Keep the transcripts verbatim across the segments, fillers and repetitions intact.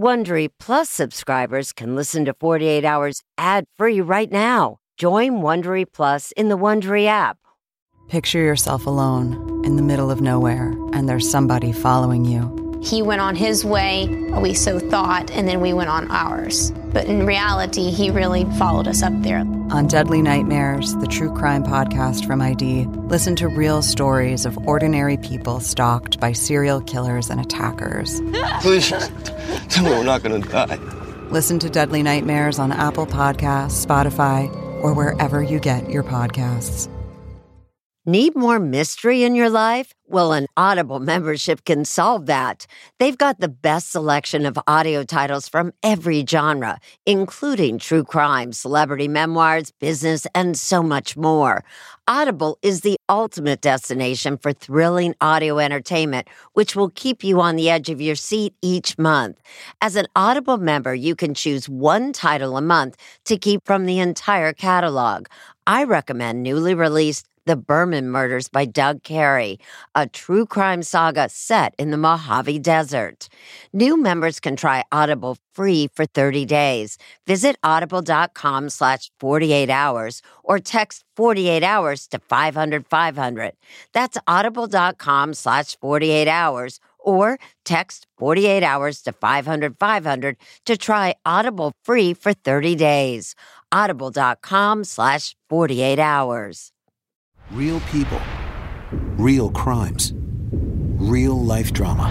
Wondery Plus subscribers can listen to forty-eight hours ad-free right now. Join Wondery Plus in the Wondery app. Picture yourself alone in the middle of nowhere, and there's somebody following you. He went on his way, we so thought, and then we went on ours. But in reality, he really followed us up there. On Deadly Nightmares, the true crime podcast from I D, listen to real stories of ordinary people stalked by serial killers and attackers. Please, tell me we're not going to die. Listen to Deadly Nightmares on Apple Podcasts, Spotify, or wherever you get your podcasts. Need more mystery in your life? Well, an Audible membership can solve that. They've got the best selection of audio titles from every genre, including true crime, celebrity memoirs, business, and so much more. Audible is the ultimate destination for thrilling audio entertainment, which will keep you on the edge of your seat each month. As an Audible member, you can choose one title a month to keep from the entire catalog. I recommend newly released The Berman Murders by Doug Carey, a true crime saga set in the Mojave Desert. New members can try Audible free for thirty days. Visit audible.com slash 48 hours or text forty-eight hours to five hundred five hundred. That's audible.com slash 48 hours or text forty-eight hours to five hundred five hundred to try Audible free for thirty days. Audible.com slash 48 hours. Real people, real crimes, real life drama.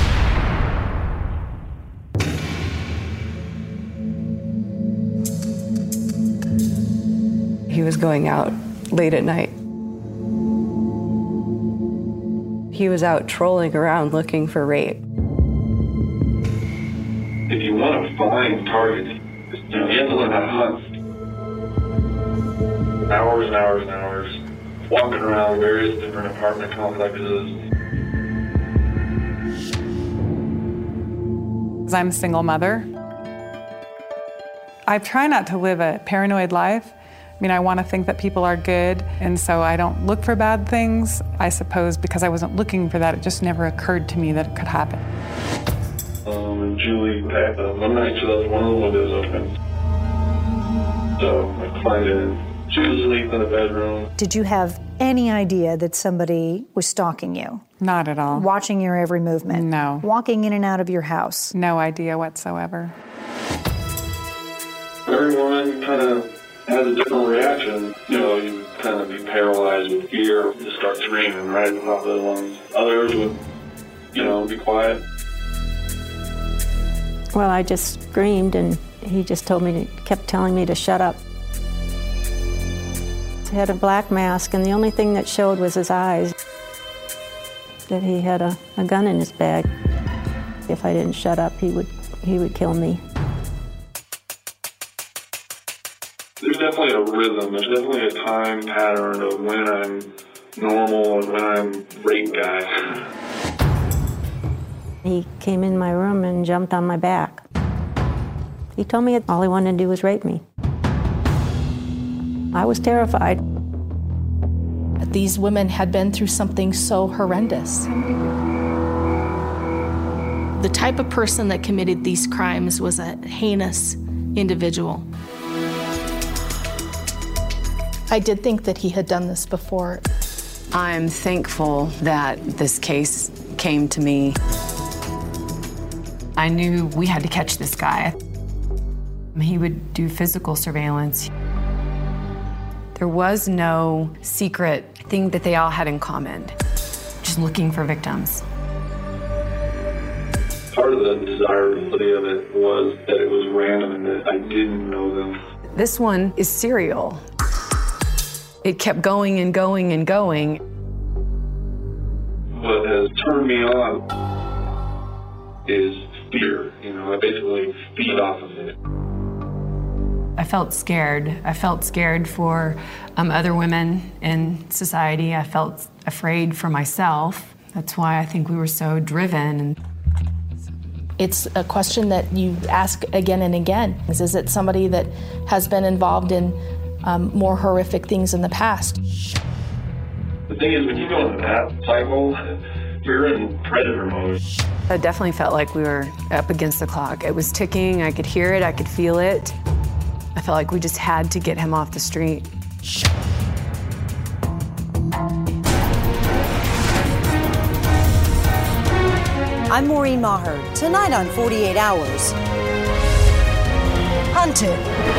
He was going out late at night. He was out trolling around looking for rape. If you want to find targets, you have to learn how to hunt. Hours and hours and hours. Walking around various different apartment complexes. I'm a single mother. I try not to live a paranoid life. I mean, I want to think that people are good, and so I don't look for bad things. I suppose because I wasn't looking for that, it just never occurred to me that it could happen. Um, and Julie, uh, one night she left one of the windows open. So I climbed in. She was asleep in the bedroom. Did you have any idea that somebody was stalking you? Not at all. Watching your every movement? No. Walking in and out of your house? No idea whatsoever. Every woman kind of has a different reaction. You know, you kind of be paralyzed with fear, just start screaming right at the top of their lungs. Others would, you know, be quiet. Well, I just screamed, and he just told me, to, kept telling me to shut up. He had a black mask, and the only thing that showed was his eyes. That he had a, a gun in his bag. If I didn't shut up, he would he would kill me. There's definitely a rhythm. There's definitely a time pattern of when I'm normal and when I'm rape guy. He came in my room and jumped on my back. He told me all he wanted to do was rape me. I was terrified. These women had been through something so horrendous. The type of person that committed these crimes was a heinous individual. I did think that he had done this before. I'm thankful that this case came to me. I knew we had to catch this guy. He would do physical surveillance. There was no secret thing that they all had in common, just looking for victims. Part of the desirability of it was that it was random and that I didn't know them. This one is serial. It kept going and going and going. What has turned me on is fear. You know, I basically feed off of it. I felt scared. I felt scared for um, other women in society. I felt afraid for myself. That's why I think we were so driven. It's a question that you ask again and again. Is, is it somebody that has been involved in um, more horrific things in the past? The thing is, when you go in that cycle, we're in predator mode. I definitely felt like we were up against the clock. It was ticking. I could hear it. I could feel it. I felt like we just had to get him off the street. I'm Maureen Maher. Tonight on forty-eight hours. Hunted.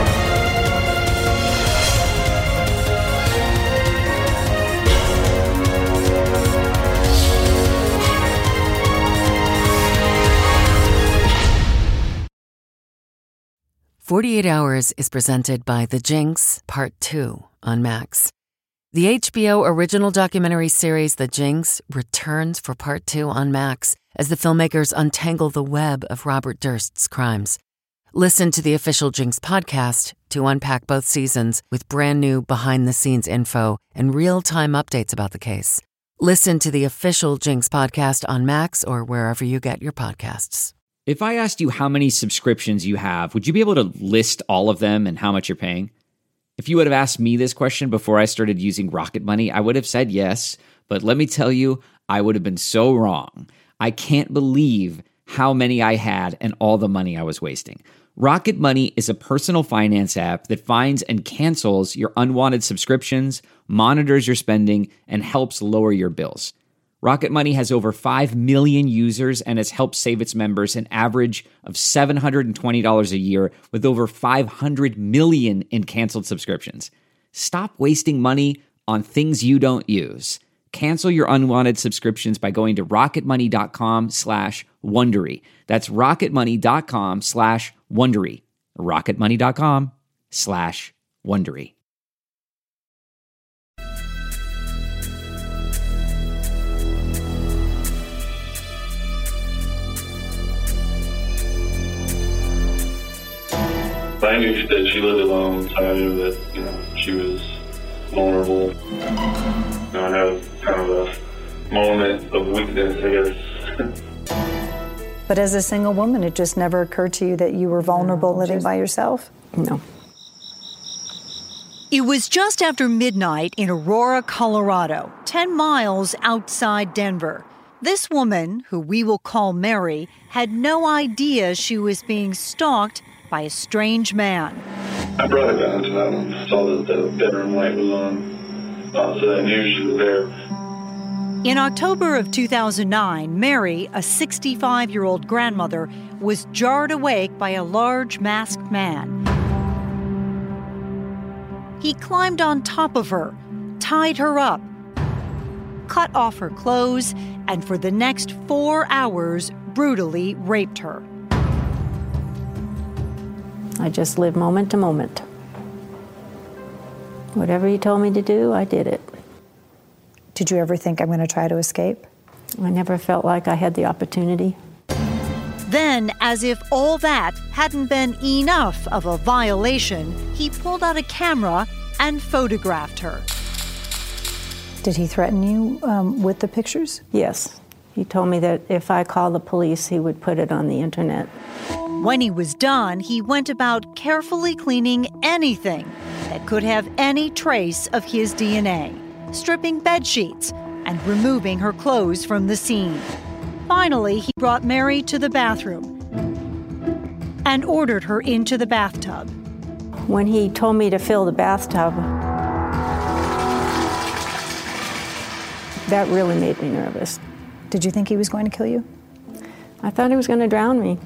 forty-eight hours is presented by The Jinx, Part two on Max. The H B O original documentary series The Jinx returns for Part two on Max as the filmmakers untangle the web of Robert Durst's crimes. Listen to the official Jinx podcast to unpack both seasons with brand new behind-the-scenes info and real-time updates about the case. Listen to the official Jinx podcast on Max or wherever you get your podcasts. If I asked you how many subscriptions you have, would you be able to list all of them and how much you're paying? If you would have asked me this question before I started using Rocket Money, I would have said yes, but let me tell you, I would have been so wrong. I can't believe how many I had and all the money I was wasting. Rocket Money is a personal finance app that finds and cancels your unwanted subscriptions, monitors your spending, and helps lower your bills. Rocket Money has over five million users and has helped save its members an average of seven hundred twenty dollars a year with over five hundred million in canceled subscriptions. Stop wasting money on things you don't use. Cancel your unwanted subscriptions by going to rocketmoney.com slash Wondery. That's rocketmoney.com slash Wondery. rocketmoney.com slash Wondery. I knew that she lived alone, so I knew that, you know, she was vulnerable. You know, I had kind of a moment of weakness, I guess. But as a single woman, it just never occurred to you that you were vulnerable no, living just, by yourself? No. It was just after midnight in Aurora, Colorado, ten miles outside Denver. This woman, who we will call Mary, had no idea she was being stalked by a strange man. I brought her down to them, saw that the bedroom light was on, uh, so I knew she was there. In October of two thousand nine, Mary, a sixty-five-year-old grandmother, was jarred awake by a large masked man. He climbed on top of her, tied her up, cut off her clothes, and for the next four hours, brutally raped her. I just lived moment to moment. Whatever he told me to do, I did it. Did you ever think I'm going to try to escape? I never felt like I had the opportunity. Then, as if all that hadn't been enough of a violation, he pulled out a camera and photographed her. Did he threaten you um, with the pictures? Yes. He told me that if I called the police, he would put it on the internet. When he was done, he went about carefully cleaning anything that could have any trace of his D N A, stripping bed sheets and removing her clothes from the scene. Finally, he brought Mary to the bathroom and ordered her into the bathtub. When he told me to fill the bathtub, that really made me nervous. Did you think he was going to kill you? I thought he was going to drown me.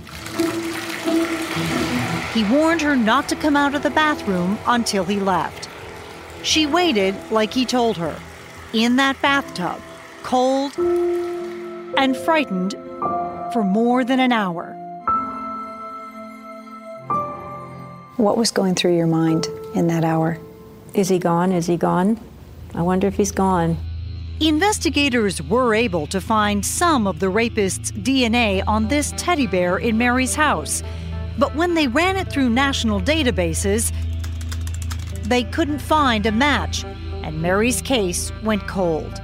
He warned her not to come out of the bathroom until he left. She waited like he told her, in that bathtub, cold and frightened, for more than an hour. What was going through your mind in that hour? Is he gone? Is he gone? I wonder if he's gone. Investigators were able to find some of the rapist's D N A on this teddy bear in Mary's house. But when they ran it through national databases, they couldn't find a match, and Mary's case went cold.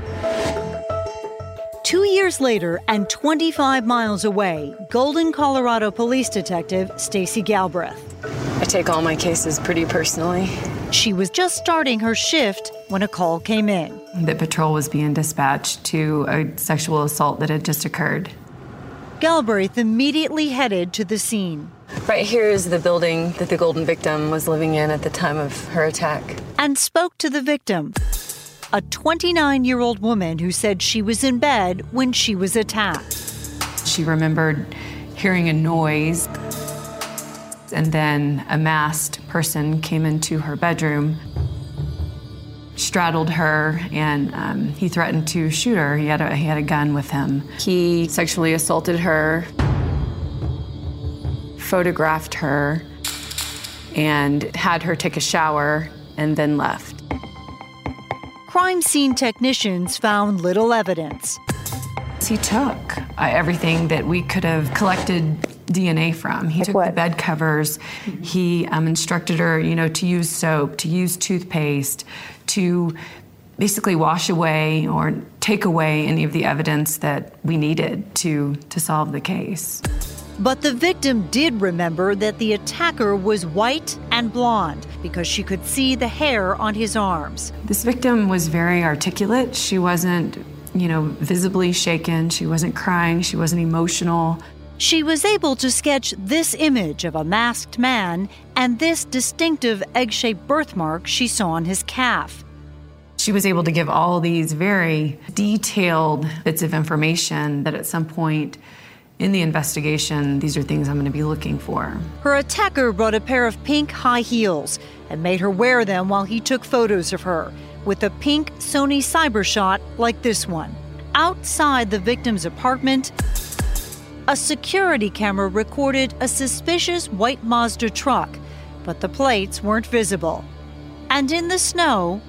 Two years later, and twenty-five miles away, Golden, Colorado police detective Stacy Galbraith. I take all my cases pretty personally. She was just starting her shift when a call came in. The patrol was being dispatched to a sexual assault that had just occurred. Galbraith immediately headed to the scene. Right here is the building that the Golden victim was living in at the time of her attack. And spoke to the victim, a twenty-nine-year-old woman who said she was in bed when she was attacked. She remembered hearing a noise, and then a masked person came into her bedroom, straddled her, and um, he threatened to shoot her. He had a, he had a gun with him. He sexually assaulted her, photographed her, and had her take a shower, and then left. Crime scene technicians found little evidence. He took uh, everything that we could have collected D N A from. He like took what? the bed covers. He um, instructed her, you know, to use soap, to use toothpaste, to basically wash away or take away any of the evidence that we needed to, to solve the case. But the victim did remember that the attacker was white and blonde because she could see the hair on his arms. This victim was very articulate. She wasn't, you know, visibly shaken. She wasn't crying. She wasn't emotional. She was able to sketch this image of a masked man and this distinctive egg-shaped birthmark she saw on his calf. She was able to give all these very detailed bits of information that at some point in the investigation, these are things I'm going to be looking for. Her attacker brought a pair of pink high heels and made her wear them while he took photos of her with a pink Sony CyberShot like this one. Outside the victim's apartment, a security camera recorded a suspicious white Mazda truck, but the plates weren't visible. And in the snow,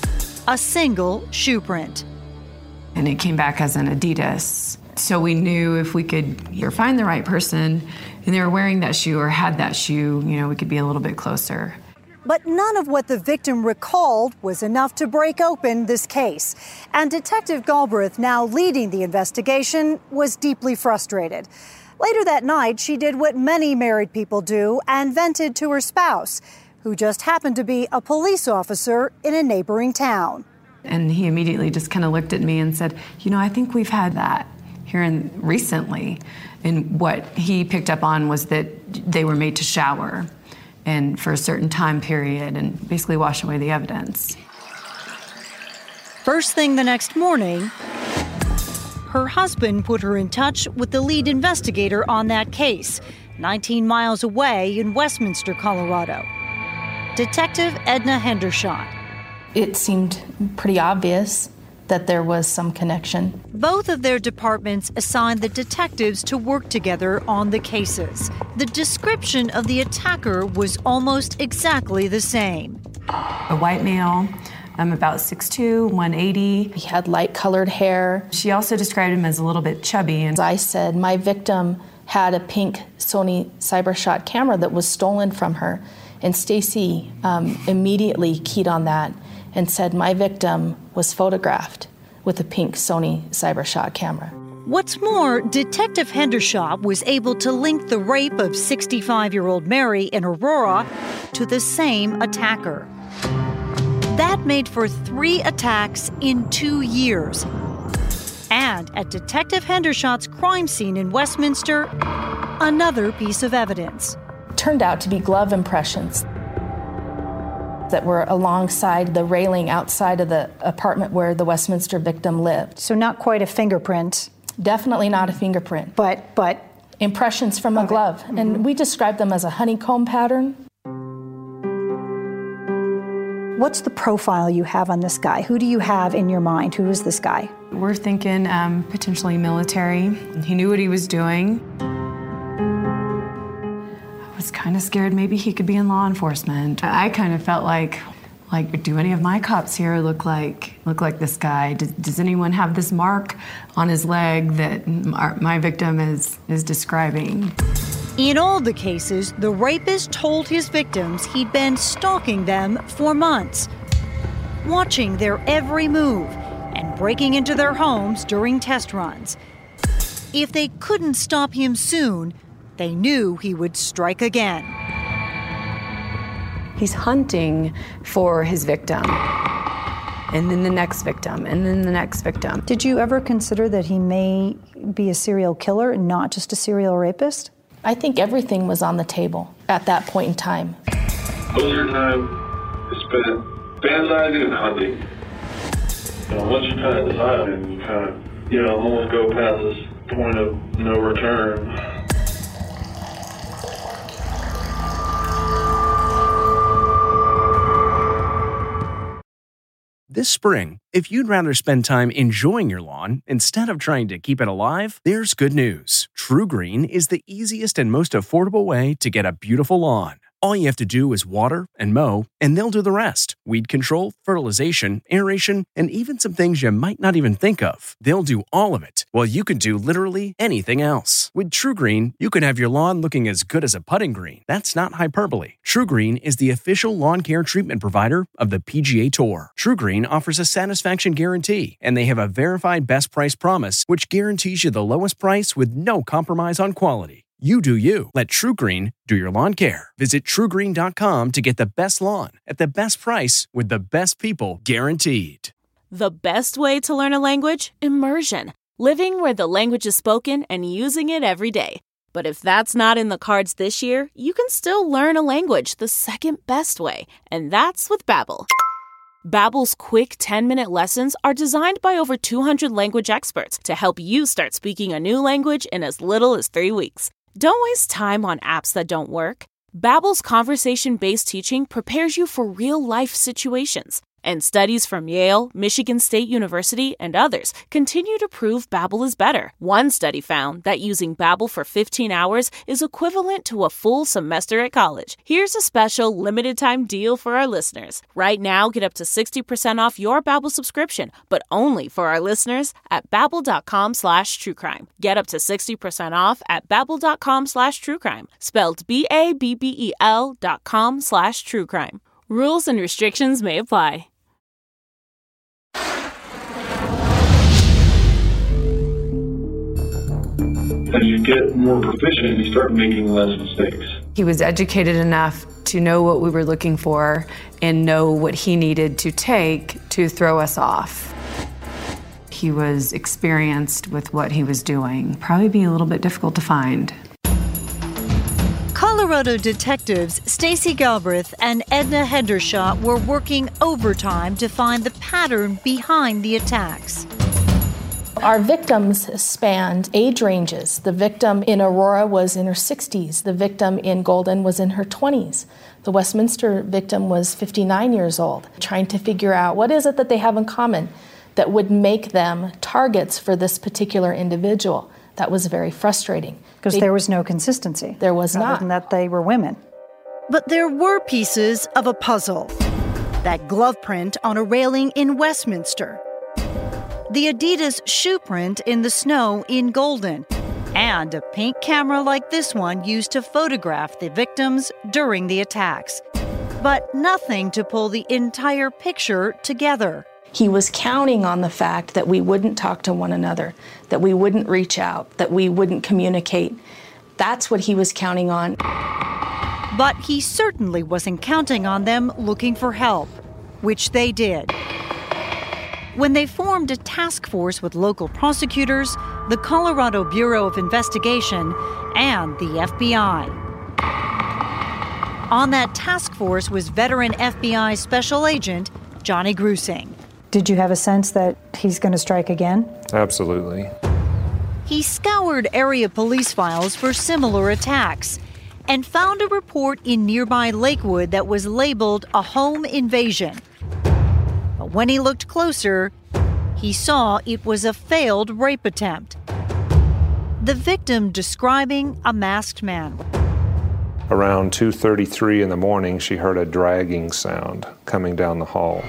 a single shoe print. And it came back as an Adidas. So we knew if we could either find the right person and they were wearing that shoe or had that shoe, you know, we could be a little bit closer. But none of what the victim recalled was enough to break open this case. And Detective Galbraith, now leading the investigation, was deeply frustrated. Later that night, she did what many married people do and vented to her spouse, who just happened to be a police officer in a neighboring town. And he immediately just kind of looked at me and said, you know, I think we've had that here in recently. And what he picked up on was that they were made to shower and for a certain time period and basically wash away the evidence. First thing the next morning, her husband put her in touch with the lead investigator on that case, nineteen miles away in Westminster, Colorado. Detective Edna Hendershot. It seemed pretty obvious that there was some connection. Both of their departments assigned the detectives to work together on the cases. The description of the attacker was almost exactly the same. A white male, um, about six two, one eighty. He had light-colored hair. She also described him as a little bit chubby. And I said, my victim had a pink Sony CyberShot camera that was stolen from her. And Stacy um, immediately keyed on that and said my victim was photographed with a pink Sony CyberShot camera. What's more, Detective Hendershot was able to link the rape of sixty-five-year-old Mary in Aurora to the same attacker. That made for three attacks in two years. And at Detective Hendershot's crime scene in Westminster, another piece of evidence. Turned out to be glove impressions that were alongside the railing outside of the apartment where the Westminster victim lived. So not quite a fingerprint. Definitely not a fingerprint. But, but... Impressions from a okay. glove. Mm-hmm. And we described them as a honeycomb pattern. What's the profile you have on this guy? Who do you have in your mind? Who is this guy? We're thinking um, potentially military. He knew what he was doing. I was kind of scared maybe he could be in law enforcement. I kind of felt like, like, do any of my cops here look like look like this guy? Does, does anyone have this mark on his leg that my victim is is describing? In all the cases, the rapist told his victims he'd been stalking them for months, watching their every move and breaking into their homes during test runs. If they couldn't stop him soon, they knew he would strike again. He's hunting for his victim, and then the next victim, and then the next victim. Did you ever consider that he may be a serial killer and not just a serial rapist? I think everything was on the table at that point in time. Most of your time is spent fantasizing and hunting. You know, once you kind of decide and you kind of, you know, almost go past this point of no return. This spring, if you'd rather spend time enjoying your lawn instead of trying to keep it alive, there's good news. TruGreen is the easiest and most affordable way to get a beautiful lawn. All you have to do is water and mow, and they'll do the rest. Weed control, fertilization, aeration, and even some things you might not even think of. They'll do all of it, while you can do literally anything else. With TruGreen, you can have your lawn looking as good as a putting green. That's not hyperbole. TruGreen is the official lawn care treatment provider of the P G A Tour. TruGreen offers a satisfaction guarantee, and they have a verified best price promise, which guarantees you the lowest price with no compromise on quality. You do you. Let TruGreen do your lawn care. Visit True Green dot com to get the best lawn at the best price with the best people guaranteed. The best way to learn a language? Immersion. Living where the language is spoken and using it every day. But if that's not in the cards this year, you can still learn a language the second best way, and that's with Babbel. Babbel's quick ten-minute lessons are designed by over two hundred language experts to help you start speaking a new language in as little as three weeks. Don't waste time on apps that don't work. Babbel's conversation-based teaching prepares you for real-life situations. And studies from Yale, Michigan State University, and others continue to prove Babbel is better. One study found that using Babbel for fifteen hours is equivalent to a full semester at college. Here's a special limited-time deal for our listeners. Right now, get up to sixty percent off your Babbel subscription, but only for our listeners at babbel.com slash truecrime. Get up to sixty percent off at babbel.com slash truecrime. Spelled B A B B E L dot com slash truecrime. Rules and restrictions may apply. As you get more proficient, you start making less mistakes. He was educated enough to know what we were looking for and know what he needed to take to throw us off. He was experienced with what he was doing. Probably be a little bit difficult to find. Colorado detectives Stacey Galbraith and Edna Hendershot were working overtime to find the pattern behind the attacks. Our victims spanned age ranges. The victim in Aurora was in her sixties. The victim in Golden was in her twenties. The Westminster victim was fifty-nine years old, trying to figure out what is it that they have in common that would make them targets for this particular individual. That was very frustrating. Because there was no consistency. There was not. Other than that they were women. But there were pieces of a puzzle. That glove print on a railing in Westminster. The Adidas shoe print in the snow in Golden. And a pink camera like this one used to photograph the victims during the attacks. But nothing to pull the entire picture together. He was counting on the fact that we wouldn't talk to one another, that we wouldn't reach out, that we wouldn't communicate. That's what he was counting on. But he certainly wasn't counting on them looking for help, which they did. When they formed a task force with local prosecutors, the Colorado Bureau of Investigation, and the F B I. On that task force was veteran F B I Special Agent Johnny Grusing. Did you have a sense that he's going to strike again? Absolutely. He scoured area police files for similar attacks and found a report in nearby Lakewood that was labeled a home invasion. But when he looked closer, he saw it was a failed rape attempt. The victim describing a masked man. Around two thirty-three in the morning, she heard a dragging sound coming down the hall.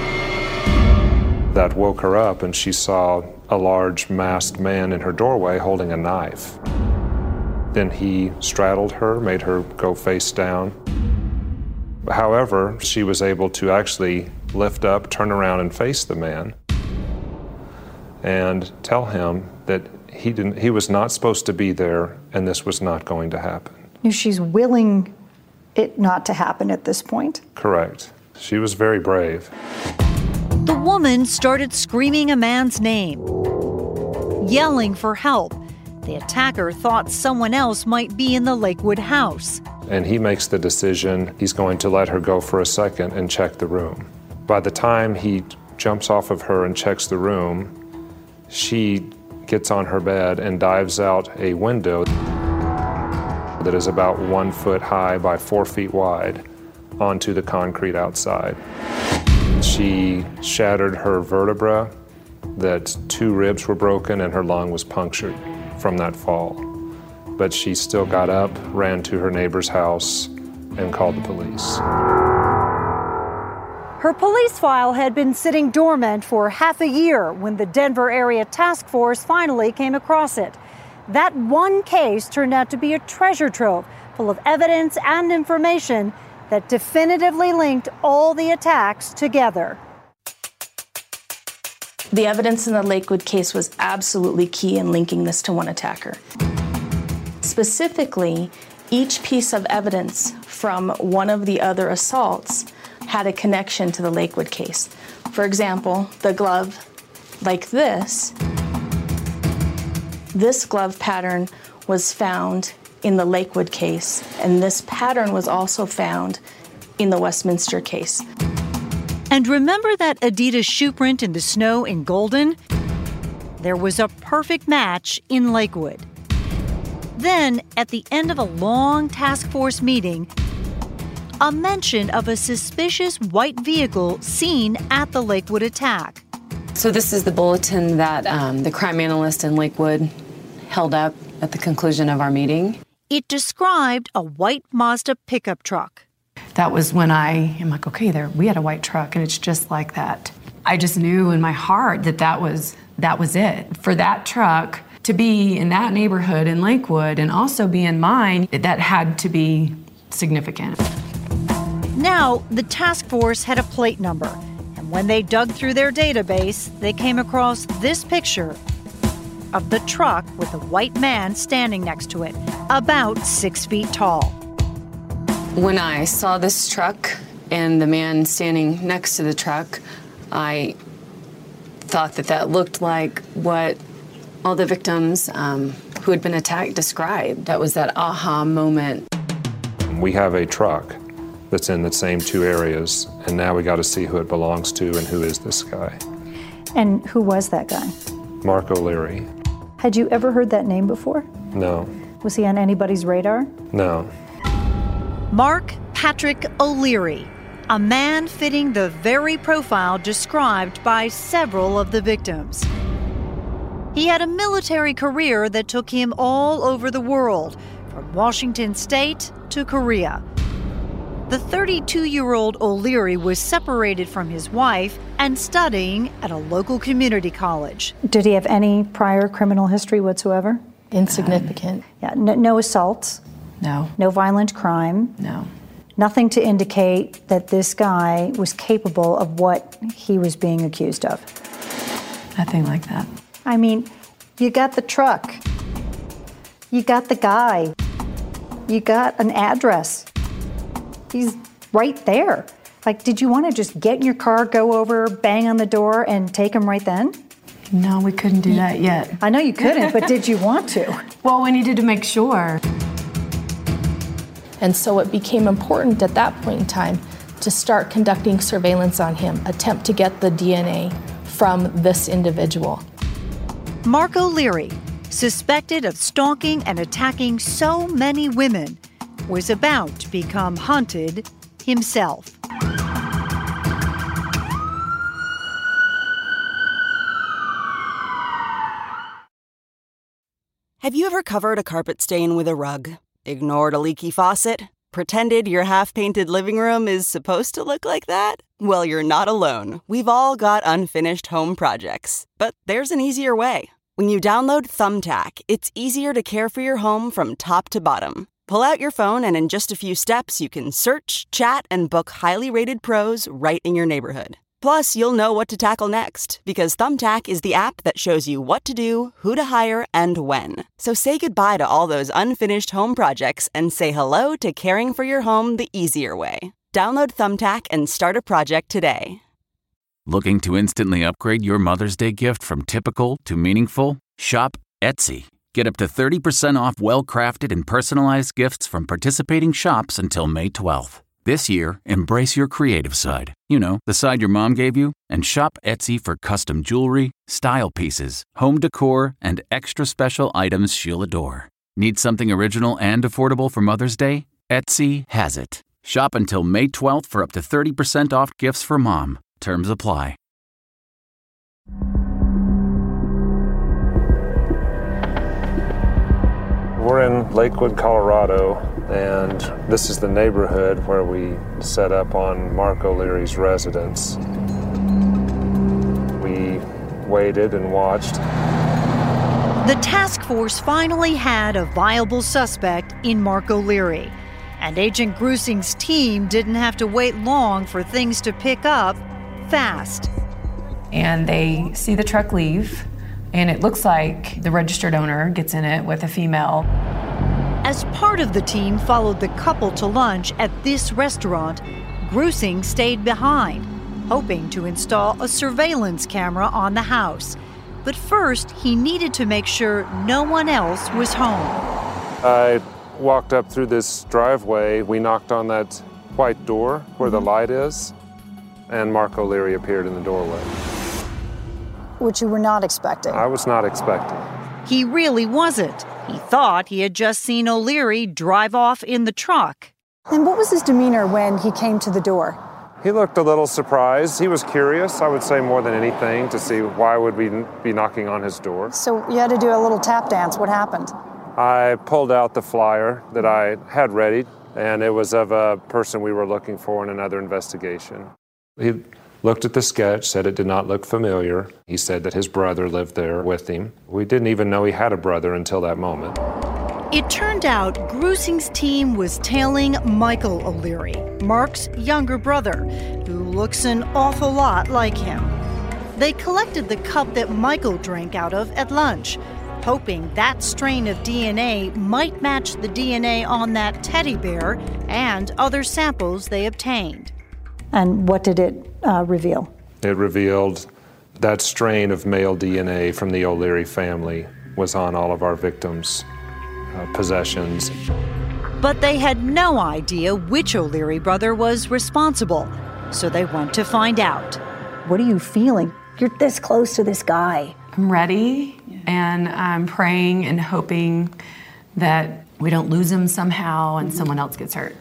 That woke her up, and she saw a large masked man in her doorway holding a knife. Then he straddled her, made her go face down. However, she was able to actually lift up, turn around, and face the man and tell him that he didn't, he was not supposed to be there, and this was not going to happen. She's willing it not to happen at this point. Correct. She was very brave. The woman started screaming a man's name, yelling for help. The attacker thought someone else might be in the Lakewood house. And he makes the decision he's going to let her go for a second and check the room. By the time he jumps off of her and checks the room, she gets on her bed and dives out a window that is about one foot high by four feet wide onto the concrete outside. She shattered her vertebra, that two ribs were broken and her lung was punctured from that fall. But she still got up, ran to her neighbor's house, and called the police. Her police file had been sitting dormant for half a year when the Denver Area Task Force finally came across it. That one case turned out to be a treasure trove full of evidence and information that definitively linked all the attacks together. The evidence in the Lakewood case was absolutely key in linking this to one attacker. Specifically, each piece of evidence from one of the other assaults had a connection to the Lakewood case. For example, the glove like this. This glove pattern was found in the Lakewood case, and this pattern was also found in the Westminster case. And remember that Adidas shoe print in the snow in Golden? There was a perfect match in Lakewood. Then, at the end of a long task force meeting, a mention of a suspicious white vehicle seen at the Lakewood attack. So this is the bulletin that um, the crime analyst in Lakewood held up at the conclusion of our meeting. It described a white Mazda pickup truck. That was when I am like, okay, there we had a white truck, and it's just like that. I just knew in my heart that that was that was it. For that truck to be in that neighborhood in Lakewood and also be in mine, that had to be significant. Now, the task force had a plate number, and when they dug through their database, they came across this picture of the truck with a white man standing next to it, about six feet tall. When I saw this truck and the man standing next to the truck, I thought that that looked like what all the victims um, who had been attacked described. That was that aha moment. We have a truck that's in the same two areas, and now we got to see who it belongs to and who is this guy. And who was that guy? Mark O'Leary. Had you ever heard that name before? No. Was he on anybody's radar? No. Mark Patrick O'Leary, a man fitting the very profile described by several of the victims. He had a military career that took him all over the world, from Washington State to Korea. The thirty-two-year-old O'Leary was separated from his wife and studying at a local community college. Did he have any prior criminal history whatsoever? Insignificant. Um, yeah, no, no assaults? No. No violent crime? No. Nothing to indicate that this guy was capable of what he was being accused of? Nothing like that. I mean, you got the truck. You got the guy. You got an address. He's right there. Like, did you want to just get in your car, go over, bang on the door, and take him right then? No, we couldn't do that yet. I know you couldn't, but did you want to? Well, we needed to make sure. And so it became important at that point in time to start conducting surveillance on him, attempt to get the D N A from this individual. Mark O'Leary, suspected of stalking and attacking so many women, was about to become hunted himself. Have you ever covered a carpet stain with a rug? Ignored a leaky faucet? Pretended your half-painted living room is supposed to look like that? Well, you're not alone. We've all got unfinished home projects. But there's an easier way. When you download Thumbtack, it's easier to care for your home from top to bottom. Pull out your phone and in just a few steps, you can search, chat, and book highly rated pros right in your neighborhood. Plus, you'll know what to tackle next, because Thumbtack is the app that shows you what to do, who to hire, and when. So say goodbye to all those unfinished home projects and say hello to caring for your home the easier way. Download Thumbtack and start a project today. Looking to instantly upgrade your Mother's Day gift from typical to meaningful? Shop Etsy. Get up to thirty percent off well-crafted and personalized gifts from participating shops until May twelfth. This year, embrace your creative side. You know, the side your mom gave you. And shop Etsy for custom jewelry, style pieces, home decor, and extra special items she'll adore. Need something original and affordable for Mother's Day? Etsy has it. Shop until May twelfth for up to thirty percent off gifts for mom. Terms apply. We're in Lakewood, Colorado, and this is the neighborhood where we set up on Mark O'Leary's residence. We waited and watched. The task force finally had a viable suspect in Mark O'Leary, and Agent Grusing's team didn't have to wait long for things to pick up fast. And they see the truck leave, and it looks like the registered owner gets in it with a female. As part of the team followed the couple to lunch at this restaurant, Grusing stayed behind, hoping to install a surveillance camera on the house. But first, he needed to make sure no one else was home. I walked up through this driveway. We knocked on that white door where the light is, and Mark O'Leary appeared in the doorway. Which you were not expecting. I was not expecting. He really wasn't. He thought he had just seen O'Leary drive off in the truck. And what was his demeanor when he came to the door? He looked a little surprised. He was curious, I would say, more than anything, to see why would we be knocking on his door. So you had to do a little tap dance. What happened? I pulled out the flyer that I had ready, and it was of a person we were looking for in another investigation. He looked at the sketch, said it did not look familiar. He said that his brother lived there with him. We didn't even know he had a brother until that moment. It turned out Grusing's team was tailing Michael O'Leary, Mark's younger brother, who looks an awful lot like him. They collected the cup that Michael drank out of at lunch, hoping that strain of D N A might match the D N A on that teddy bear and other samples they obtained. And what did it uh, reveal? It revealed that strain of male D N A from the O'Leary family was on all of our victims' uh, possessions. But they had no idea which O'Leary brother was responsible, so they went to find out. What are you feeling? You're this close to this guy. I'm ready, and I'm praying and hoping that we don't lose him somehow and someone else gets hurt.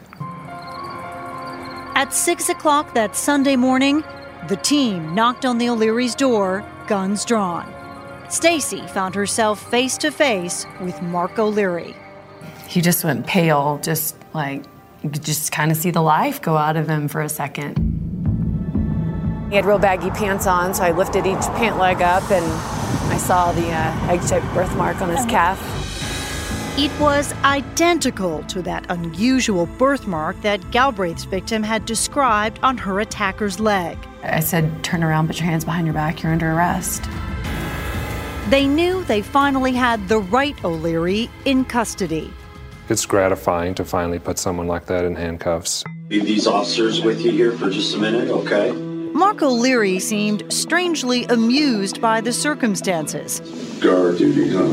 At six o'clock that Sunday morning, the team knocked on the O'Leary's door, guns drawn. Stacy found herself face to face with Mark O'Leary. He just went pale, just like, you could just kind of see the life go out of him for a second. He had real baggy pants on, so I lifted each pant leg up and I saw the uh, egg-shaped birthmark on his calf. It was identical to that unusual birthmark that Galbraith's victim had described on her attacker's leg. I said, turn around, put your hands behind your back, you're under arrest. They knew they finally had the right O'Leary in custody. It's gratifying to finally put someone like that in handcuffs. Leave these officers with you here for just a minute, okay? Mark O'Leary seemed strangely amused by the circumstances. Guard duty, huh?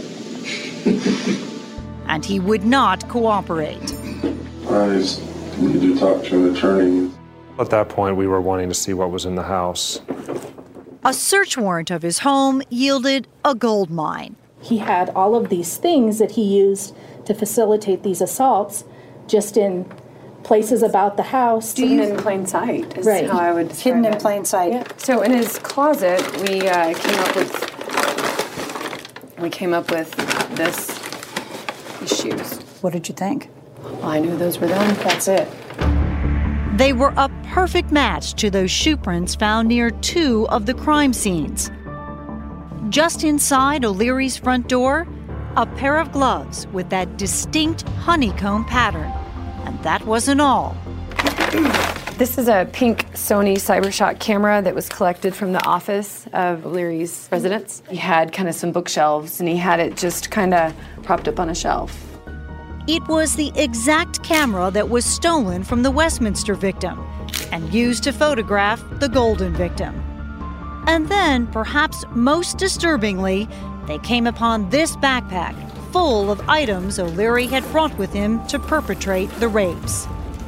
And he would not cooperate. I just need to talk to an attorney. At that point, we were wanting to see what was in the house. A search warrant of his home yielded a gold mine. He had all of these things that he used to facilitate these assaults just in places about the house. Hidden in plain sight is right. how I would describe Hidden it. in plain sight. Yeah. So in his closet, we uh, came up with we came up with this these shoes. What did you think? Well, I knew those were them. That's it. They were a perfect match to those shoe prints found near two of the crime scenes. Just inside O'Leary's front door, a pair of gloves with that distinct honeycomb pattern. And that wasn't all. This is a pink Sony CyberShot camera that was collected from the office of O'Leary's residence. He had kind of some bookshelves, and he had it just kind of propped up on a shelf. It was the exact camera that was stolen from the Westminster victim and used to photograph the Golden victim. And then, perhaps most disturbingly, they came upon this backpack full of items O'Leary had brought with him to perpetrate the rapes.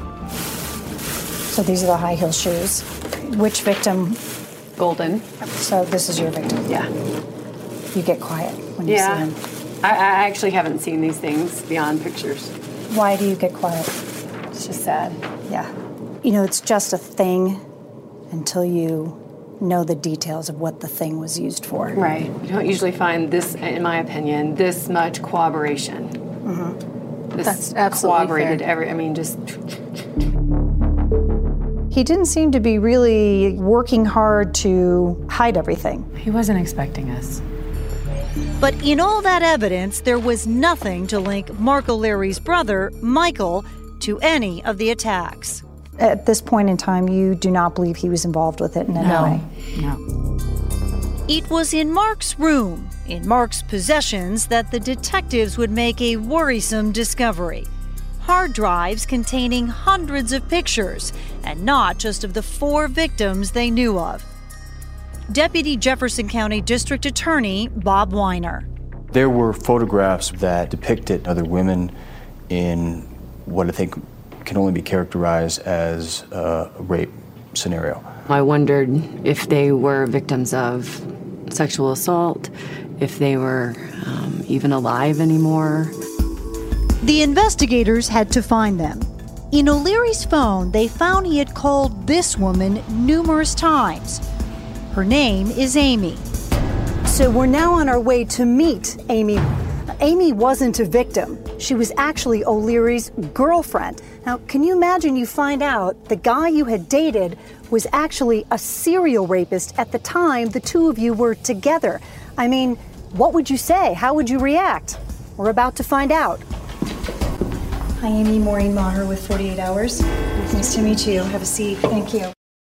So these are the high heel shoes. Which victim? Golden. So this is your victim? Yeah. You get quiet when you Yeah. see him. I, I actually haven't seen these things beyond pictures. Why do you get quiet? It's just sad. Yeah. You know, it's just a thing until you know the details of what the thing was used for. Right. You don't usually find this, in my opinion, this much corroboration. Mm-hmm. This That's absolutely corroborated fair. every, I mean, just... He didn't seem to be really working hard to hide everything. He wasn't expecting us. But in all that evidence, there was nothing to link Mark O'Leary's brother, Michael, to any of the attacks. At this point in time, you do not believe he was involved with it in any No. way? No. It was in Mark's room, in Mark's possessions, that the detectives would make a worrisome discovery. Hard drives containing hundreds of pictures, and not just of the four victims they knew of. Deputy Jefferson County District Attorney Bob Weiner. There were photographs that depicted other women in what I think can only be characterized as a rape scenario. I wondered if they were victims of sexual assault, if they were um, even alive anymore. The investigators had to find them. In O'Leary's phone, they found he had called this woman numerous times. Her name is Amy. So we're now on our way to meet Amy. Amy wasn't a victim. She was actually O'Leary's girlfriend. Now, can you imagine you find out the guy you had dated was actually a serial rapist at the time the two of you were together? I mean, what would you say? How would you react? We're about to find out. Hi, Amy. Maureen Maher with forty-eight hours. Nice to meet you. Have a seat. Thank you.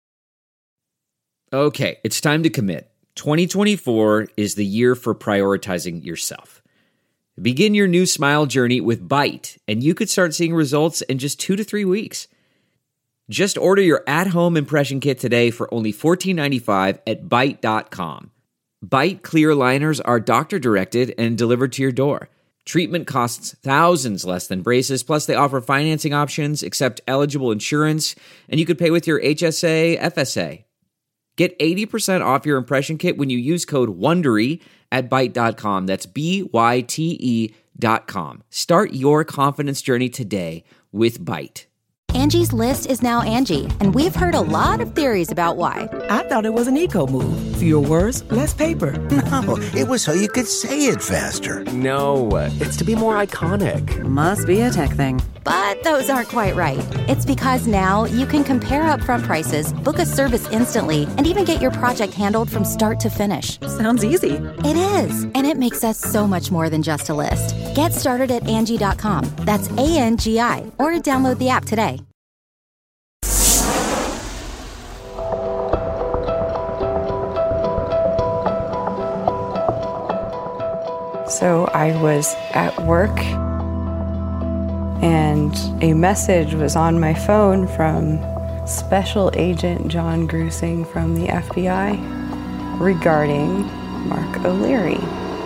Okay, it's time to commit. twenty twenty-four is the year for prioritizing yourself. Begin your new smile journey with Byte, and you could start seeing results in just two to three weeks. Just order your at-home impression kit today for only fourteen ninety-five at byte dot com. Byte clear liners are doctor-directed and delivered to your door. Treatment costs thousands less than braces, plus they offer financing options, accept eligible insurance, and you could pay with your H S A, F S A. Get eighty percent off your impression kit when you use code WONDERY at byte dot com. That's B Y T E dot com. Start your confidence journey today with Byte. Angie's List is now Angie, and we've heard a lot of theories about why. I thought it was an eco move. Fewer words, less paper. No, it was so you could say it faster. No, it's to be more iconic. Must be a tech thing. But those aren't quite right. It's because now you can compare upfront prices, book a service instantly, and even get your project handled from start to finish. Sounds easy. It is, and it makes us so much more than just a list. Get started at Angie dot com. That's A N G I, or download the app today. So I was at work, and a message was on my phone from Special Agent John Grusing from the F B I regarding Mark O'Leary.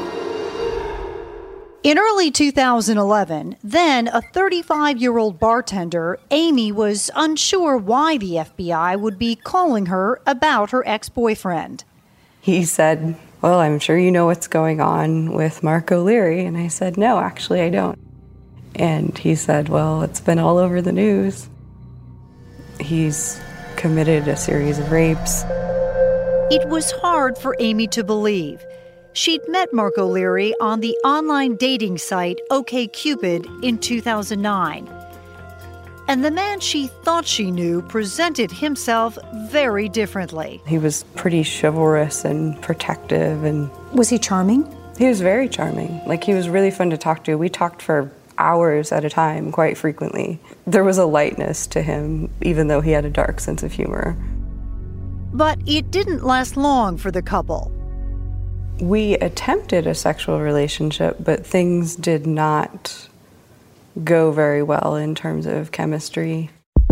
In early two thousand eleven, then a thirty-five-year-old bartender, Amy was unsure why the F B I would be calling her about her ex-boyfriend. He said, "Well, I'm sure you know what's going on with Mark O'Leary." And I said, "No, actually, I don't." And he said, "Well, it's been all over the news. He's committed a series of rapes." It was hard for Amy to believe. She'd met Mark O'Leary on the online dating site OkCupid in two thousand nine. And the man she thought she knew presented himself very differently. He was pretty chivalrous and protective. And was he charming? He was very charming. Like, he was really fun to talk to. We talked for hours at a time, quite frequently. There was a lightness to him, even though he had a dark sense of humor. But it didn't last long for the couple. We attempted a sexual relationship, but things did not go very well in terms of chemistry.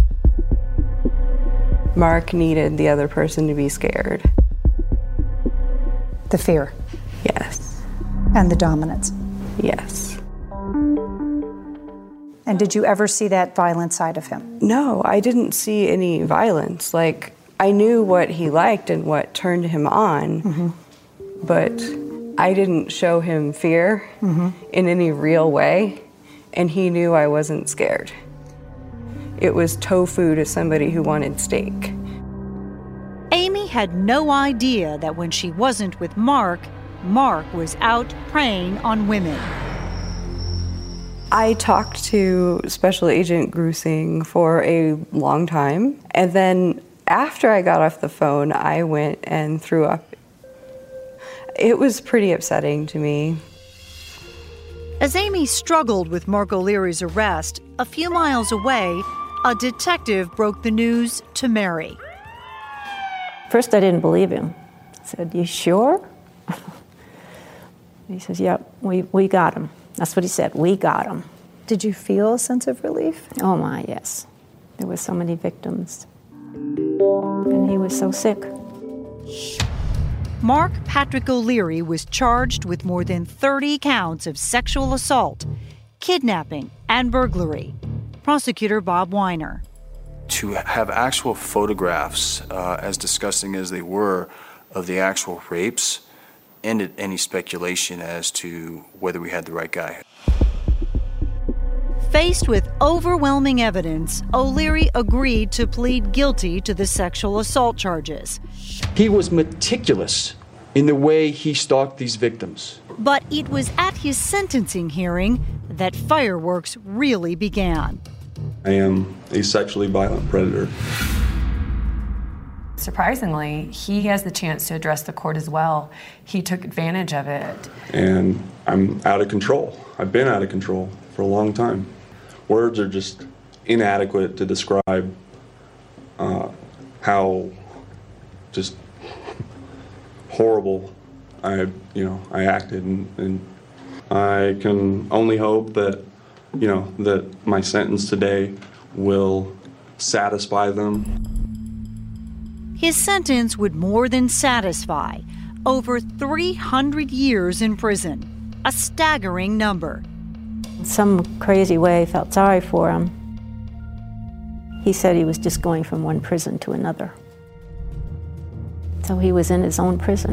Mark needed the other person to be scared. The fear. Yes. And the dominance. Yes. And did you ever see that violent side of him? No, I didn't see any violence. Like, I knew what he liked and what turned him on, mm-hmm. but I didn't show him fear mm-hmm. in any real way, and he knew I wasn't scared. It was tofu to somebody who wanted steak. Amy had no idea that when she wasn't with Mark, Mark was out preying on women. I talked to Special Agent Grusing for a long time, and then after I got off the phone, I went and threw up. It was pretty upsetting to me. As Amy struggled with Mark O'Leary's arrest, a few miles away, a detective broke the news to Mary. First, I didn't believe him. I said, "You sure?" He says, "Yep, we, we got him." That's what he said, "We got him." Did you feel a sense of relief? Oh my, yes. There were so many victims. And he was so sick. Mark Patrick O'Leary was charged with more than thirty counts of sexual assault, kidnapping, and burglary. Prosecutor Bob Weiner. To have actual photographs, uh, as disgusting as they were, of the actual rapes ended any speculation as to whether we had the right guy. Faced with overwhelming evidence, O'Leary agreed to plead guilty to the sexual assault charges. He was meticulous in the way he stalked these victims. But it was at his sentencing hearing that fireworks really began. I am a sexually violent predator. Surprisingly, he has the chance to address the court as well. He took advantage of it. And I'm out of control. I've been out of control for a long time. Words are just inadequate to describe uh, how just horrible I, you know, I acted, and, and I can only hope that, you know, that my sentence today will satisfy them. His sentence would more than satisfy. Over three hundred years in prison, a staggering number. In some crazy way, felt sorry for him. He said he was just going from one prison to another. So he was in his own prison.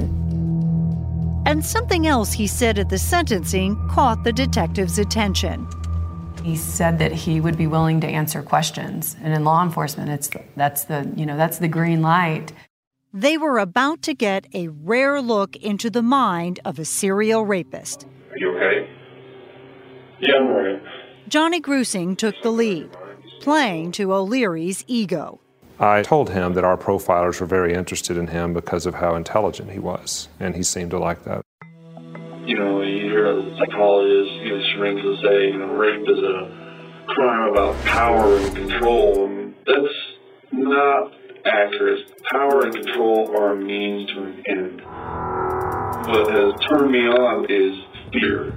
And something else he said at the sentencing caught the detective's attention. He said that he would be willing to answer questions, and in law enforcement, it's that's the you know that's the green light. They were about to get a rare look into the mind of a serial rapist. Are you okay? Yeah, I'm all right. Johnny Grusing took the lead, playing to O'Leary's ego. I told him that our profilers were very interested in him because of how intelligent he was, and he seemed to like that. You know, you hear a psychologist, you know, shrink will say, you know, rape is a crime about power and control, and that's not accurate. Power and control are a means to an end. What has turned me on is fear.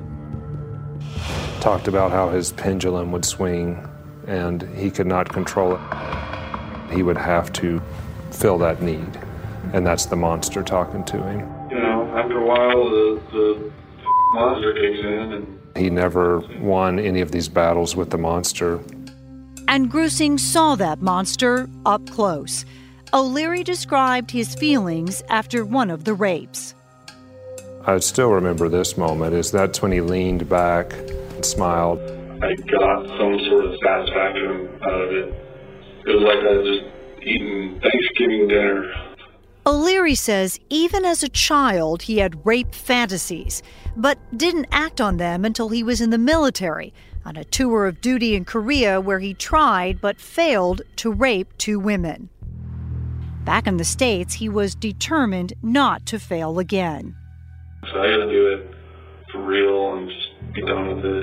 Talked about how his pendulum would swing, and he could not control it. He would have to fill that need, and that's the monster talking to him. You know, after a while, the, the monster kicks in. And he never won any of these battles with the monster. And Grusing saw that monster up close. O'Leary described his feelings after one of the rapes. I still remember this moment, is that's when he leaned back and smiled. I got some sort of satisfaction out of it. It was like I was just eating Thanksgiving dinner. O'Leary says even as a child he had rape fantasies, but didn't act on them until he was in the military, on a tour of duty in Korea where he tried but failed to rape two women. Back in the States, he was determined not to fail again. So I gotta do it for real and just be done with it.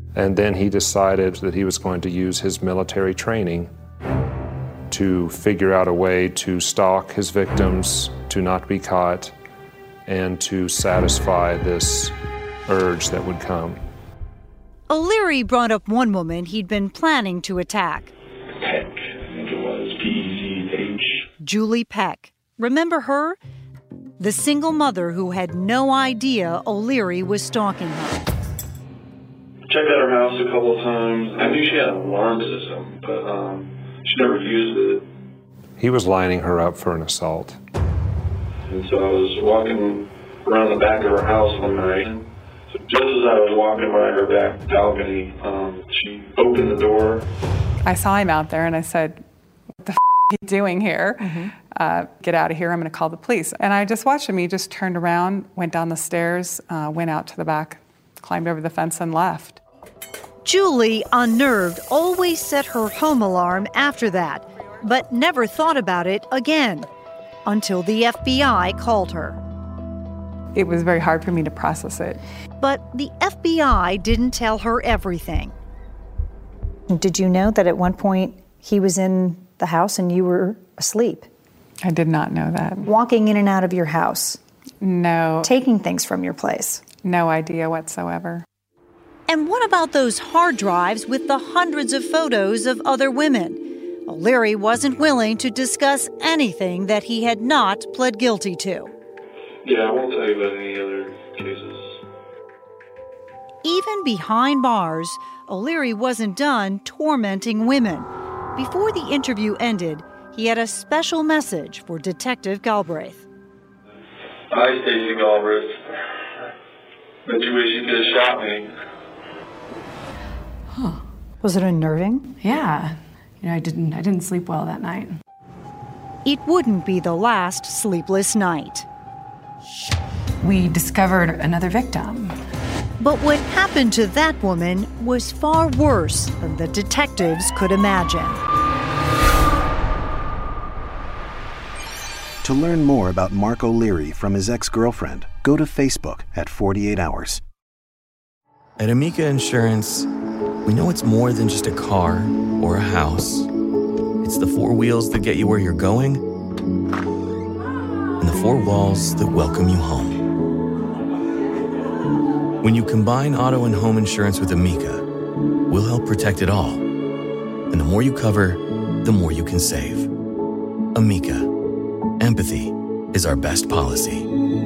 And then he decided that he was going to use his military training to figure out a way to stalk his victims, to not be caught, and to satisfy this urge that would come. O'Leary brought up one woman he'd been planning to attack. Peck, I think it was, P E C H. Julie Peck. Remember her? The single mother who had no idea O'Leary was stalking her. Checked out her house a couple of times. I knew she had an alarm system, but um, she never used it. He was lining her up for an assault. And so I was walking around the back of her house one night. So just as I was walking by her back balcony, um, she opened the door. I saw him out there and I said, "What the f*** are you doing here? Mm-hmm. uh, get out of here, I'm going to call the police." And I just watched him. He just turned around, went down the stairs, uh, went out to the back, climbed over the fence and left. Julie, unnerved, always set her home alarm after that, but never thought about it again until the F B I called her. It was very hard for me to process it. But the F B I didn't tell her everything. Did you know that at one point he was in the house and you were asleep? I did not know that. Walking in and out of your house? No. Taking things from your place? No idea whatsoever. And what about those hard drives with the hundreds of photos of other women? O'Leary wasn't willing to discuss anything that he had not pled guilty to. Yeah, I won't tell you about any other cases. Even behind bars, O'Leary wasn't done tormenting women. Before the interview ended, he had a special message for Detective Galbraith. Hi, Stacey Galbraith. Bet you wish you could have shot me. Huh. Was it unnerving? Yeah. You know, I didn't I didn't sleep well that night. It wouldn't be the last sleepless night. We discovered another victim. But what happened to that woman was far worse than the detectives could imagine. To learn more about Mark O'Leary from his ex-girlfriend, go to Facebook at forty-eight hours. At Amica Insurance, we know it's more than just a car or a house. It's the four wheels that get you where you're going and the four walls that welcome you home. When you combine auto and home insurance with Amica, we'll help protect it all. And the more you cover, the more you can save. Amica. Empathy is our best policy.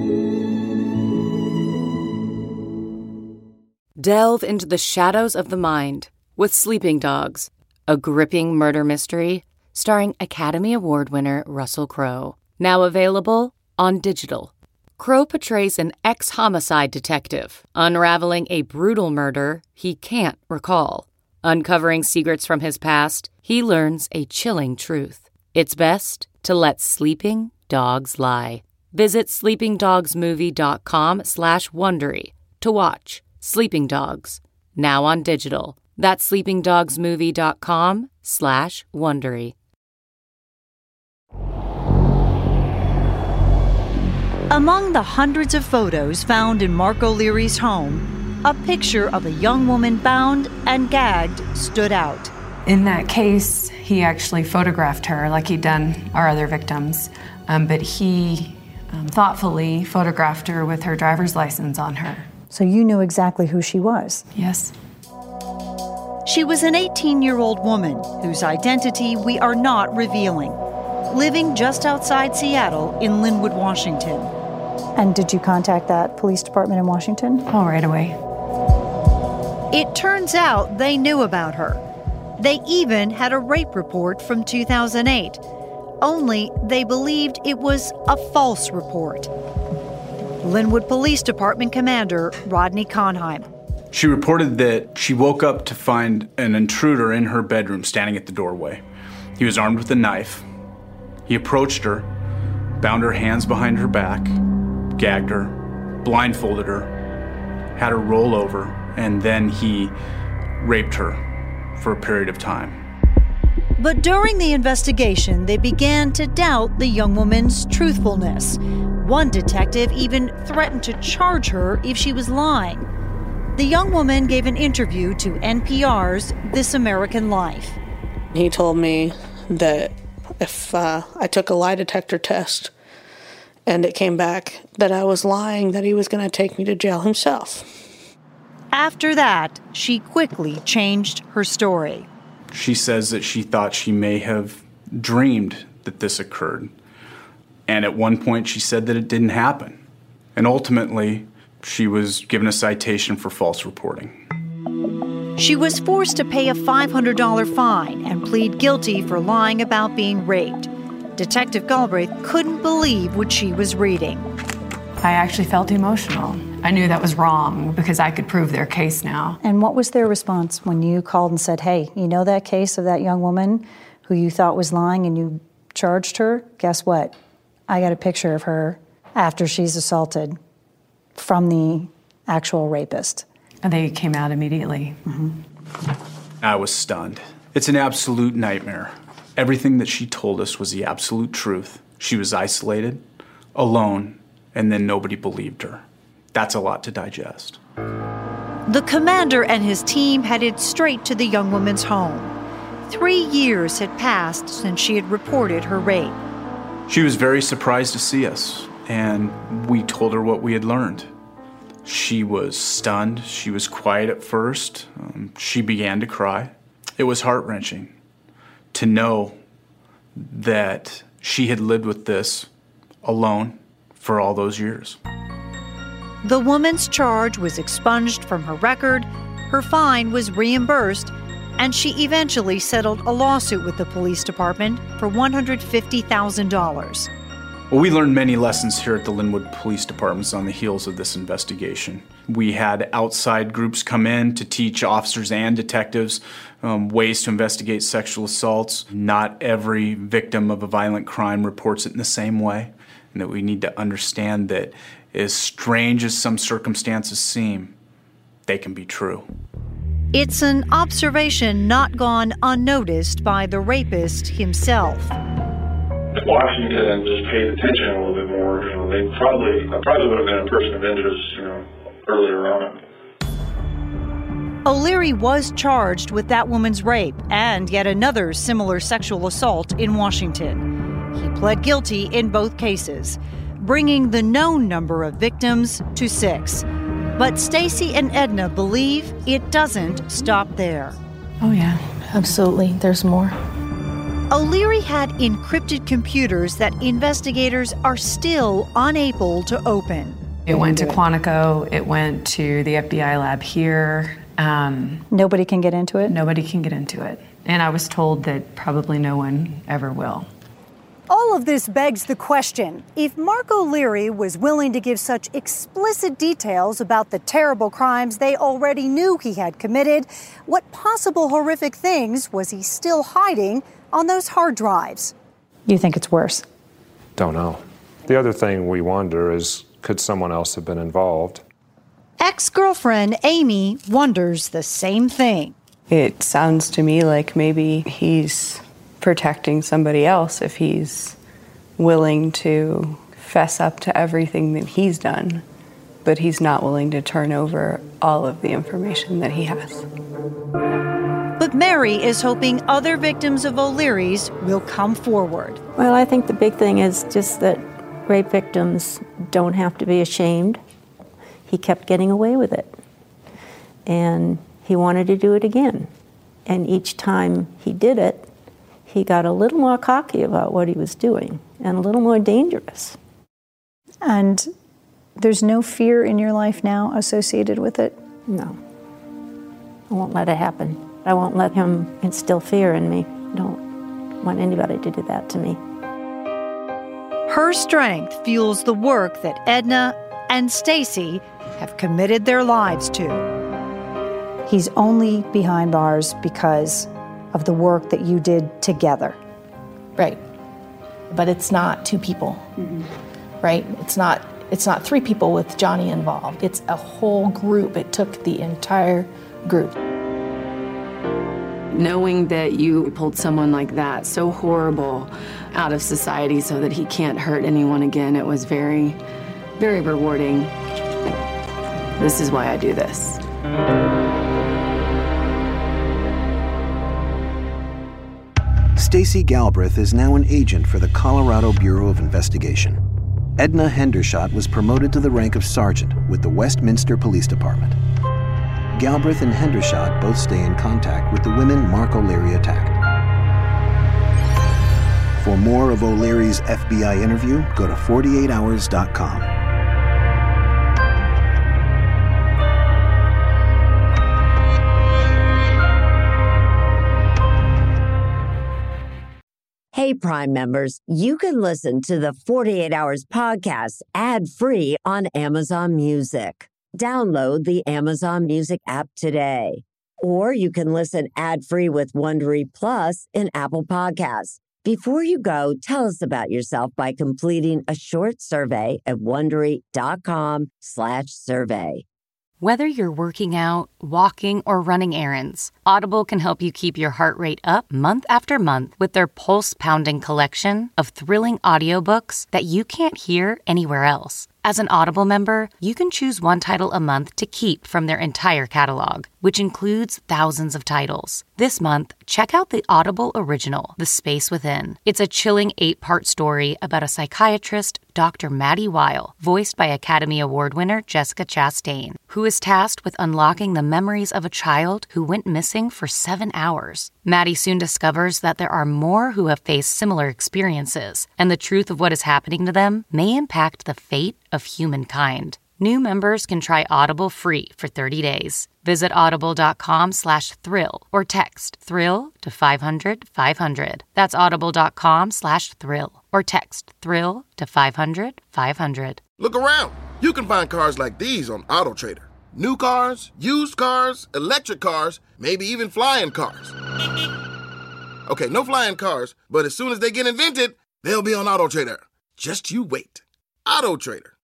Delve into the shadows of the mind with Sleeping Dogs, a gripping murder mystery starring Academy Award winner Russell Crowe. Now available on digital. Crowe portrays an ex-homicide detective unraveling a brutal murder he can't recall. Uncovering secrets from his past, he learns a chilling truth. It's best to let sleeping dogs lie. Visit sleepingdogsmovie.com slash Wondery to watch Sleeping Dogs, now on digital. That's sleepingdogsmovie.com slash Wondery. Among the hundreds of photos found in Mark O'Leary's home, a picture of a young woman bound and gagged stood out. In that case, he actually photographed her like he'd done our other victims, um, but he um, thoughtfully photographed her with her driver's license on her. So you knew exactly who she was? Yes. She was an eighteen-year-old woman whose identity we are not revealing, living just outside Seattle in Lynnwood, Washington. And did you contact that police department in Washington? Oh, right away. It turns out they knew about her. They even had a rape report from two thousand eight, only they believed it was a false report. Lynnwood Police Department Commander Rodney Conheim. She reported that she woke up to find an intruder in her bedroom standing at the doorway. He was armed with a knife. He approached her, bound her hands behind her back, gagged her, blindfolded her, had her roll over, and then he raped her for a period of time. But during the investigation, they began to doubt the young woman's truthfulness. One detective even threatened to charge her if she was lying. The young woman gave an interview to N P R's This American Life. He told me that if uh, I took a lie detector test and it came back that I was lying, that he was going to take me to jail himself. After that, she quickly changed her story. She says that she thought she may have dreamed that this occurred. And at one point she said that it didn't happen. And ultimately, she was given a citation for false reporting. She was forced to pay a five hundred dollars fine and plead guilty for lying about being raped. Detective Galbraith couldn't believe what she was reading. I actually felt emotional. I knew that was wrong because I could prove their case now. And what was their response when you called and said, hey, you know that case of that young woman who you thought was lying and you charged her? Guess what? I got a picture of her after she's assaulted from the actual rapist. And they came out immediately. Mm-hmm. I was stunned. It's an absolute nightmare. Everything that she told us was the absolute truth. She was isolated, alone, and then nobody believed her. That's a lot to digest. The commander and his team headed straight to the young woman's home. Three years had passed since she had reported her rape. She was very surprised to see us, and we told her what we had learned. She was stunned. She was quiet at first. Um, she began to cry. It was heart-wrenching to know that she had lived with this alone for all those years. The woman's charge was expunged from her record, her fine was reimbursed, and she eventually settled a lawsuit with the police department for one hundred fifty thousand dollars. Well, we learned many lessons here at the Linwood Police Department on the heels of this investigation. We had outside groups come in to teach officers and detectives um, ways to investigate sexual assaults. Not every victim of a violent crime reports it in the same way, and that we need to understand that as strange as some circumstances seem, they can be true. It's an observation not gone unnoticed by the rapist himself. If Washington just paid attention a little bit more, you know, they probably, I probably would have been a person of interest, you know, earlier on. O'Leary was charged with that woman's rape and yet another similar sexual assault in Washington. He pled guilty in both cases, bringing the known number of victims to six. But Stacy and Edna believe it doesn't stop there. Oh yeah, absolutely. There's more. O'Leary had encrypted computers that investigators are still unable to open. It went to Quantico, it went to the F B I lab here. Um, nobody can get into it? Nobody can get into it. And I was told that probably no one ever will. All of this begs the question, if Mark O'Leary was willing to give such explicit details about the terrible crimes they already knew he had committed, what possible horrific things was he still hiding on those hard drives? You think it's worse? Don't know. The other thing we wonder is, could someone else have been involved? Ex-girlfriend Amy wonders the same thing. It sounds to me like maybe he's protecting somebody else if he's willing to fess up to everything that he's done, but he's not willing to turn over all of the information that he has. But Mary is hoping other victims of O'Leary's will come forward. Well, I think the big thing is just that rape victims don't have to be ashamed. He kept getting away with it, and he wanted to do it again. And each time he did it, he got a little more cocky about what he was doing and a little more dangerous. And there's no fear in your life now associated with it? No. I won't let it happen. I won't let him instill fear in me. I don't want anybody to do that to me. Her strength fuels the work that Edna and Stacy have committed their lives to. He's only behind bars because of the work that you did together. Right. But it's not two people, mm-hmm. right? It's not, it's not three people with Johnny involved. It's a whole group. It took the entire group. Knowing that you pulled someone like that, so horrible, out of society so that he can't hurt anyone again, it was very, very rewarding. This is why I do this. Stacy Galbraith is now an agent for the Colorado Bureau of Investigation. Edna Hendershot was promoted to the rank of sergeant with the Westminster Police Department. Galbraith and Hendershot both stay in contact with the women Mark O'Leary attacked. For more of O'Leary's F B I interview, go to forty-eight hours dot com. Hey, Prime members, you can listen to the forty-eight hours podcast ad-free on Amazon Music. Download the Amazon Music app today. Or you can listen ad-free with Wondery Plus in Apple Podcasts. Before you go, tell us about yourself by completing a short survey at Wondery.com slash survey. Whether you're working out, walking, or running errands, Audible can help you keep your heart rate up month after month with their pulse-pounding collection of thrilling audiobooks that you can't hear anywhere else. As an Audible member, you can choose one title a month to keep from their entire catalog, which includes thousands of titles. This month, check out the Audible original, The Space Within. It's a chilling eight-part story about a psychiatrist, Doctor Maddie Weil, voiced by Academy Award winner Jessica Chastain, who is tasked with unlocking the memories of a child who went missing for seven hours. Maddie soon discovers that there are more who have faced similar experiences, and the truth of what is happening to them may impact the fate of humankind. New members can try Audible free for thirty days. Visit audible.com slash thrill or text thrill to five hundred five hundred. That's audible.com slash thrill or text thrill to five hundred five hundred. Look around. You can find cars like these on AutoTrader. New cars, used cars, electric cars, maybe even flying cars. Okay, no flying cars, but as soon as they get invented, they'll be on AutoTrader. Just you wait. AutoTrader.